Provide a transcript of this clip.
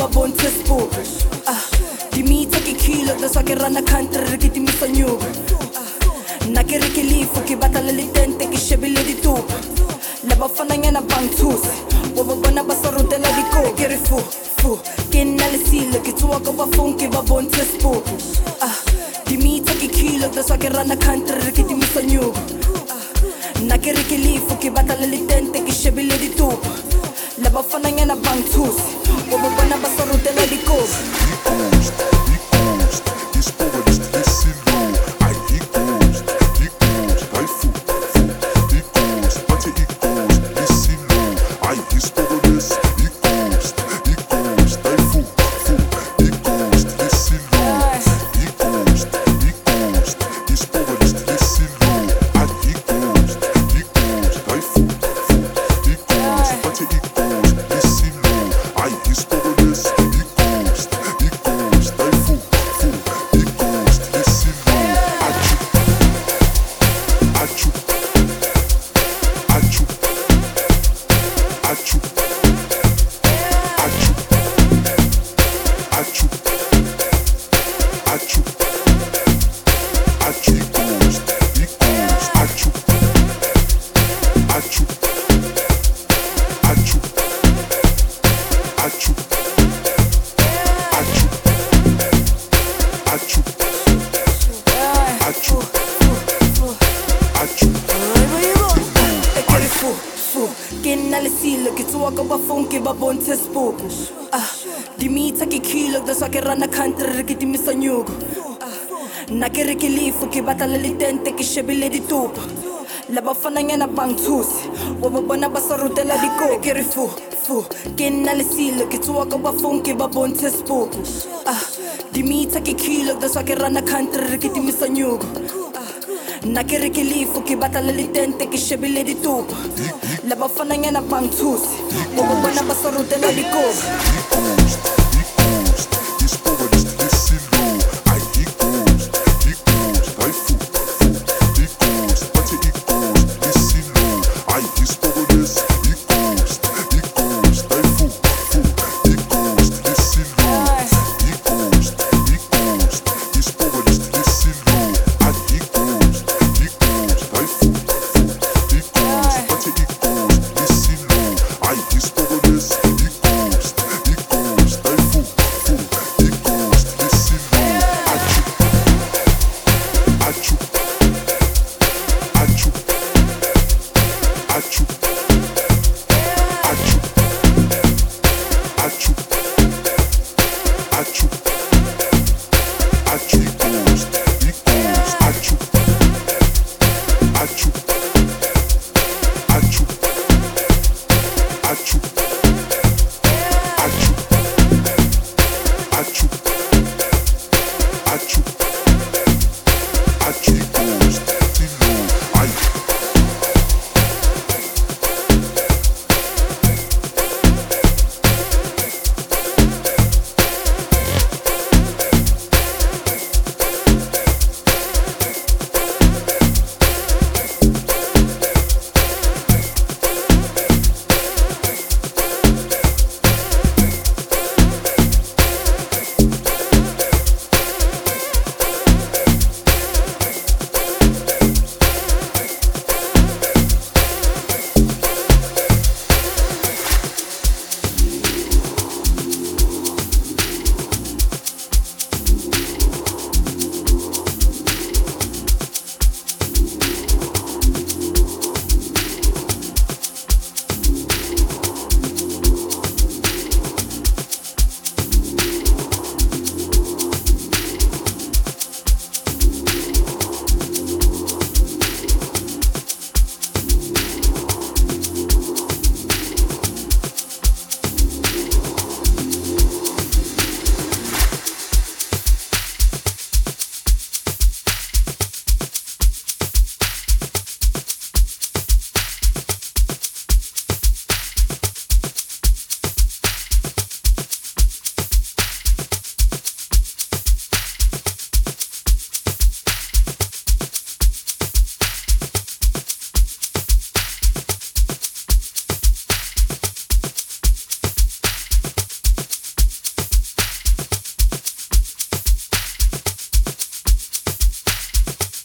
va bonte spook. Di mita che kilo, da so che rana country che ti mi fa new. Na che rikilifu che batta le litente che scebile di tu. La bafana nyana bantus. Bobo bona basarutela di ko. Che rifu, che nale sile che tu ako ba fun che va bonte spook. Di mita che kilo, da so che rana country che ti mi fa new. Na che rikilifu che batta le litente che scebile di tu. La bafana nyana bantus. Bobo bona basarutela di ko. Che nale sile che tu ako ba fun che va bonte spook. Di mita che kilo da so che rana country che ti mi sa new. Na che rikilifu che batta le litente che scebile di tu. La bafana nyana bantus. Bobo bona basarutela di ko. Che rifu, che nale sile che tu ako ba fun che va bonte spook. Di mita che kilo da so che rana country che ti mi sa new. Na che rikilifu che batta le litente che scebile di tu. La bafana nyana bantus. Bobo bona basarutela di ko. Achoo.